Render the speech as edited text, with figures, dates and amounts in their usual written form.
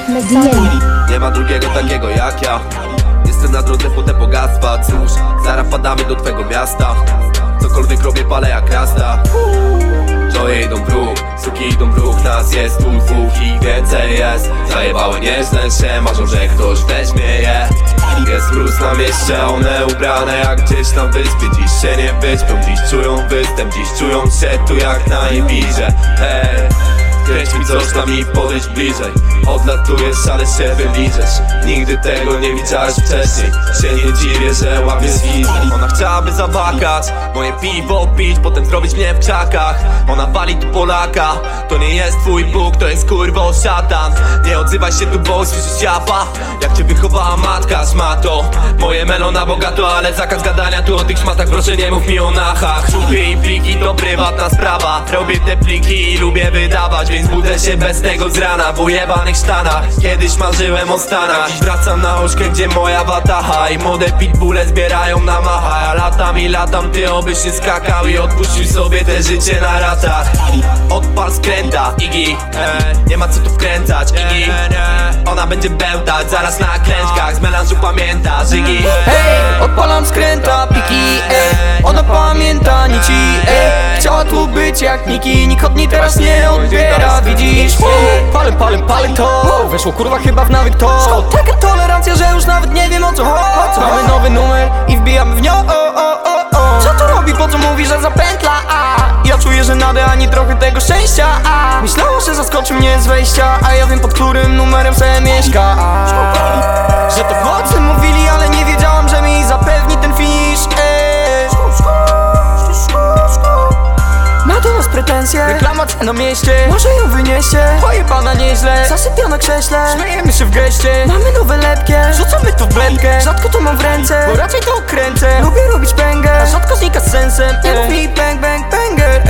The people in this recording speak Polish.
Nie ma drugiego takiego jak ja. Jestem na drodze po te bogactwa. Cóż, zaraz padamy do twego miasta. Cokolwiek robię, palę jak jazda. Joje idą w ruch, suki idą w ruch. Nas jest dwóch i więcej jest. Zajebały nieźle się, marzą, że ktoś weźmie je. Jest mróz na mieście, one ubrane jak gdzieś na wyspie. Dziś się nie wyśpią, dziś czują występ. Dziś czują się tu jak na imbirze. Hej, kręć mi coś tam i podejdź bliżej. Odlatujesz, ale się wyliczesz. Nigdy tego nie widziałeś wcześniej. Się nie dziwię, że łapię z wizji. Ona chciałaby zawakać, moje piwo pić, potem zrobić mnie w krzakach. Ona wali tu Polaka. To nie jest twój Bóg, to jest kurwo szatan. Nie odzywaj się tu, bo słyszysz ciapa. Jak cię wychowała matka, szmato. Moje melo na bogato, ale zakaz gadania tu o tych szmatach. Proszę nie mów mi o nachach. Szupy i pliki to prywatna sprawa. Robię te pliki i lubię wydawać, więc budzę się bez tego z rana w ujebanych sztanach. Kiedyś marzyłem o Stanach. Dziś wracam na ośkę, gdzie moja wataha. I młode pitbulle zbierają na macha. Ja latam i latam, ty obyś nie skakał i odpuścił sobie te życie na ratach. Odpal skręta, Iggy, nie ma co tu wkręcać, Iggy. Ona będzie bełtać, zaraz na klęczkach. Z melanżu pamiętasz, Iggy. Hej, odpalam skręta, piki, ona pamięta nici, chciała tu być jak Niki. Nikt od niej teraz nie odbiera, widzisz? Palę to, weszło kurwa chyba w nawyk to. Taka tolerancja, że już nawet nie wiem o co chodzi. Mamy nowy numer i wbijamy w nią. Co tu robi, po co mówi, że zapętla? Ja czuję, że nade ani trochę tego szczęścia. Myślała, że zaskoczy mnie z wejścia, a ja wiem, pod którym numerem se mieszka. Że to chłopcy mówili, ale nie wiedziałam, że mi zapewni ten finish. Ma do nas pretensje, reklamacja na mieście, może ją wynieście. Pojebana nieźle, zasypia na krześle. Śmiejemy się w geście, mamy nowe lepkie. Rzucamy to w bledkę, rzadko to mam w ręce, bo raczej to kręcę. Lubię robić banger, a rzadko znika z sensem. Nie mów mi bang bang banger,